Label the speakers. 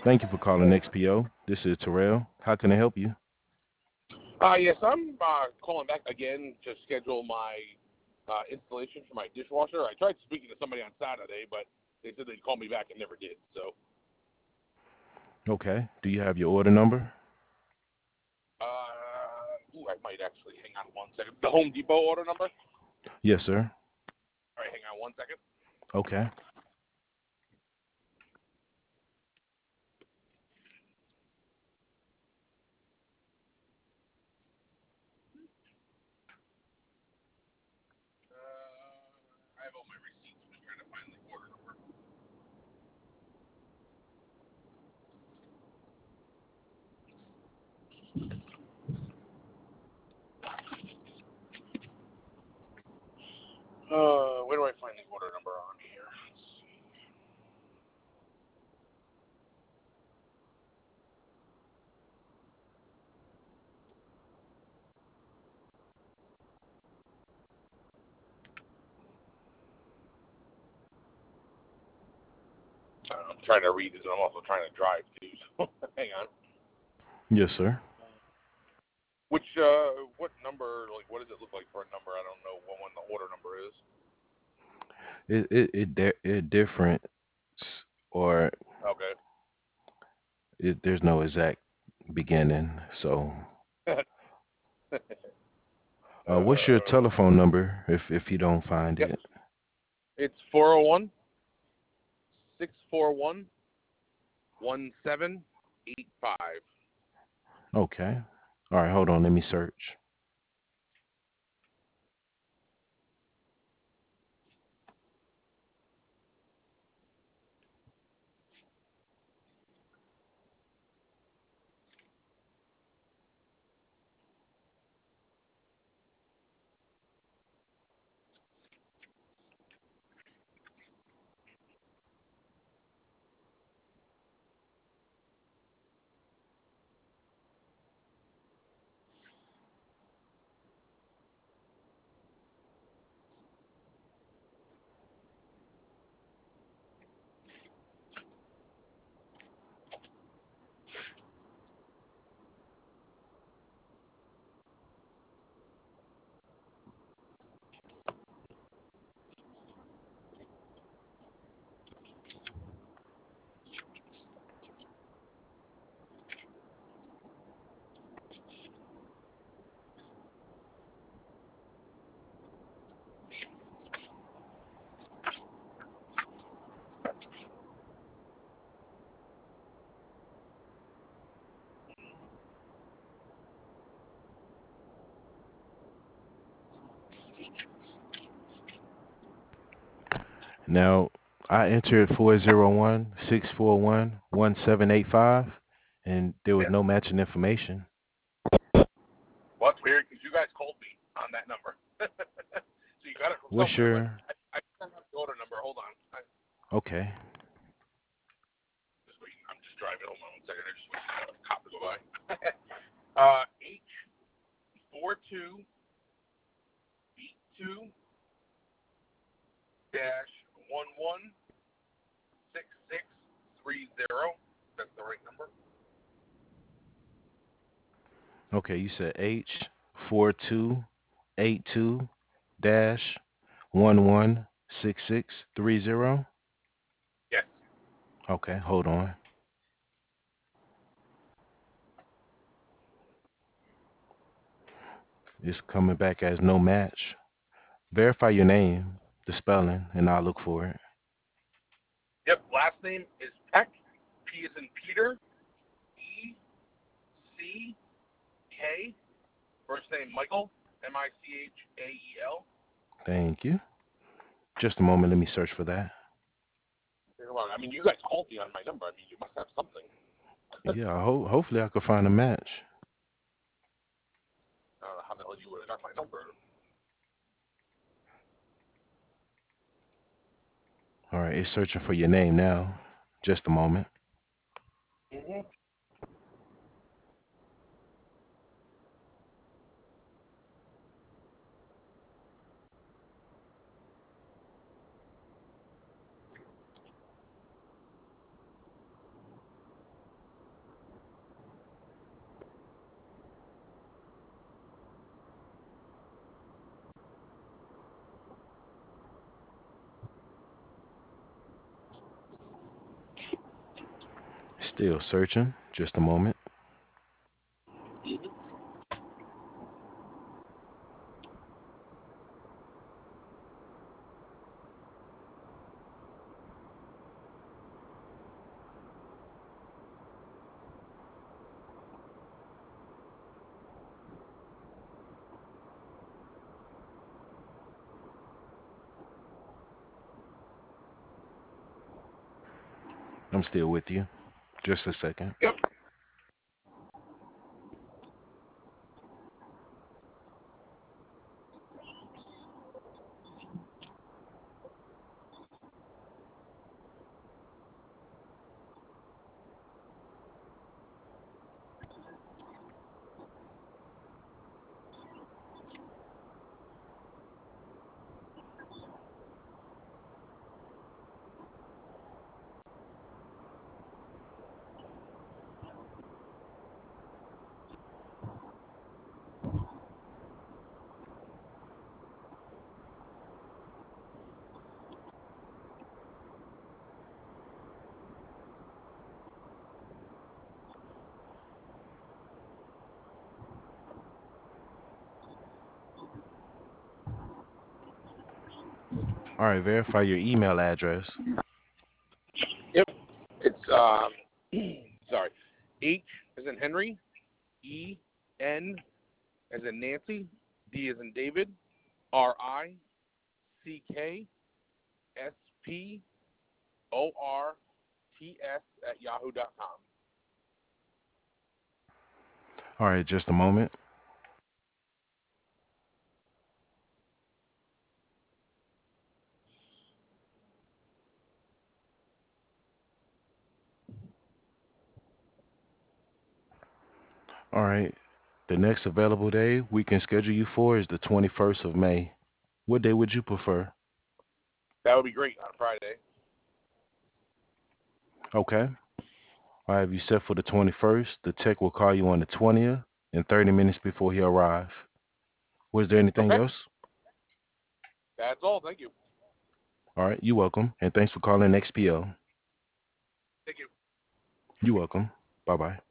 Speaker 1: Thank you for calling XPO. This is Terrell. How can I help you?
Speaker 2: Yes, I'm calling back again to schedule my installation for my dishwasher. I tried speaking to somebody on Saturday, but they said they'd call me back and never did. So,
Speaker 1: Okay. Do you have your order number?
Speaker 2: I might actually hang on one second. The Home Depot order number.
Speaker 1: Yes, sir.
Speaker 2: All right, hang on one second.
Speaker 1: Okay.
Speaker 2: I have all my receipts. I'm just trying to find the order number. Where do I find the order number on here? Let's see. I'm trying to read this, and I'm also trying to drive too. So, hang on.
Speaker 1: Yes, sir.
Speaker 2: What number? Like, what does it look like for a number? I don't know what one the order number is.
Speaker 1: It different or
Speaker 2: Okay.
Speaker 1: there's no exact beginning. So, what's your
Speaker 2: uh,
Speaker 1: telephone number if you don't find
Speaker 2: Yes,
Speaker 1: it?
Speaker 2: it's 401 641 1785.
Speaker 1: Okay. All right. Hold on. Let me search. Now, I entered 401-641-1785, and there was
Speaker 2: Yes.
Speaker 1: no matching information.
Speaker 2: Well, that's weird because you guys called me on that number. So you got it from
Speaker 1: What's
Speaker 2: somewhere, but
Speaker 1: your
Speaker 2: I don't have the order number. Hold on.
Speaker 1: okay?
Speaker 2: Just wait. I'm just driving. Hold on one second. I just wait for a cop to go by. H42 dash 116630. That's the right number.
Speaker 1: Okay, you said H4282 dash 116630.
Speaker 2: Yes.
Speaker 1: Okay, hold on. It's coming back as no match. Verify your name, the spelling, and I'll look for it.
Speaker 2: Yep. Last name is Peck. P is in Peter. ECK. First name Michael. Michael.
Speaker 1: Thank you. Just a moment, let me search for that.
Speaker 2: I mean, you guys called me on my number. I mean, you must have something.
Speaker 1: Yeah, hopefully I could find a match.
Speaker 2: I don't know how the hell you would have got my number.
Speaker 1: All right, it's searching for your name now. Just a moment.
Speaker 2: Mm-hmm.
Speaker 1: Still searching. Just a moment. I'm still with you. Just a second.
Speaker 2: Yep.
Speaker 1: All right, verify your email address.
Speaker 2: Yep. It's sorry. H as in Henry, E N as in Nancy, D as in David, RICKSPORTS@yahoo.com.
Speaker 1: All right, just a moment. All right. The next available day we can schedule you for is the 21st of May. What day would you prefer?
Speaker 2: That would be great on Friday.
Speaker 1: Okay. I have you set for the 21st. The tech will call you on the 20th and 30 minutes before he arrives. Was there anything
Speaker 2: Okay.
Speaker 1: else?
Speaker 2: That's all. Thank you.
Speaker 1: All right, you're welcome. And thanks for calling XPO.
Speaker 2: Thank you.
Speaker 1: You're welcome. Bye bye.